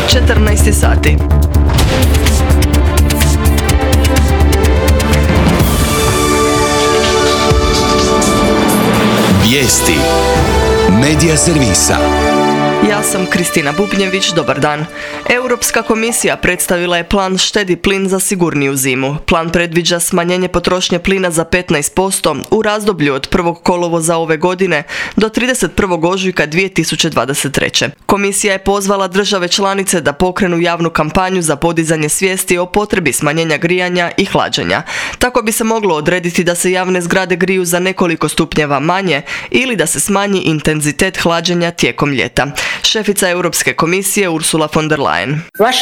14 sati. Vijesti Medija servisa. Ja sam Kristina Bubnjević, dobar dan. Europska komisija predstavila je plan Štedi plin za sigurniju zimu. Plan predviđa smanjenje potrošnje plina za 15% u razdoblju od 1. kolovoza ove godine do 31. ožujka 2023. Komisija je pozvala države članice da pokrenu javnu kampanju za podizanje svijesti o potrebi smanjenja grijanja i hlađenja. Tako bi se moglo odrediti da se javne zgrade griju za nekoliko stupnjeva manje ili da se smanji intenzitet hlađenja tijekom ljeta. Šefica Europske komisije Ursula von der Leyen.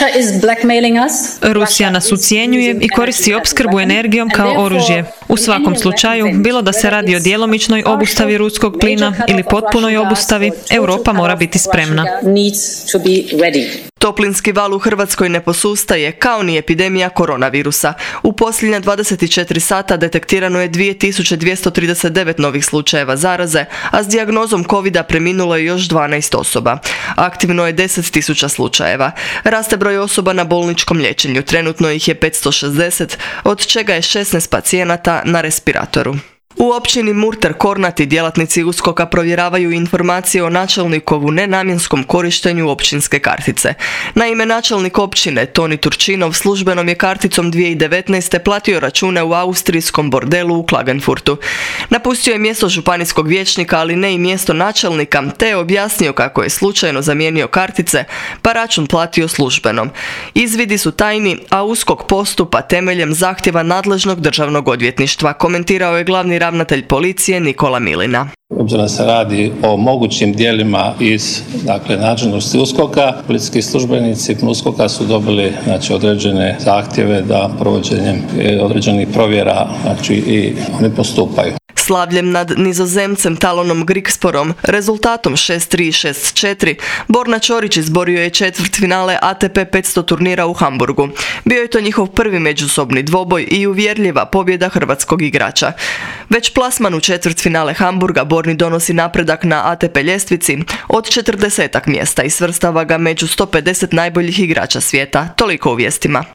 Rusija nas ucjenjuje i koristi opskrbu energijom kao oružje. U svakom slučaju, bilo da se radi o djelomičnoj obustavi ruskog plina ili potpunoj obustavi, Europa mora biti spremna. Toplinski val u Hrvatskoj ne posustaje, kao ni epidemija koronavirusa. U posljednja 24 sata detektirano je 2239 novih slučajeva zaraze, a s dijagnozom covida preminulo je još 12 osoba. Aktivno je 10.000 slučajeva. Raste broj osoba na bolničkom liječenju, trenutno ih je 560, od čega je 16 pacijenata na respiratoru. U općini Murter Kornati djelatnici USKOK-a provjeravaju informacije o načelnikovu nenamjenskom korištenju općinske kartice. Naime, načelnik općine Toni Turčinov službenom je karticom 2019. platio račune u austrijskom bordelu u Klagenfurtu. Napustio je mjesto županijskog vijećnika, ali ne i mjesto načelnika, te je objasnio kako je slučajno zamijenio kartice, pa račun platio službenom. Izvidi su tajni, a USKOK postupa temeljem zahtjeva nadležnog državnog odvjetništva, komentirao je glavni ravnatelj policije Nikola Milina. Obzirom da se radi o mogućim djelima iz nadležnosti USKOK-a, policijski službenici USKOK-a su dobili određene zahtjeve da provođenjem određenih provjera i oni postupaju. Slavljem nad Nizozemcem Talonom Grigsporom, rezultatom 6-3 i 6-4, Borna Ćorić izborio je četvrtfinale ATP 500 turnira u Hamburgu. Bio je to njihov prvi međusobni dvoboj i uvjerljiva pobjeda hrvatskog igrača. Već plasman u četvrtfinale Hamburga Borni donosi napredak na ATP ljestvici od 40 mjesta i svrstava ga među 150 najboljih igrača svijeta. Toliko u vijestima.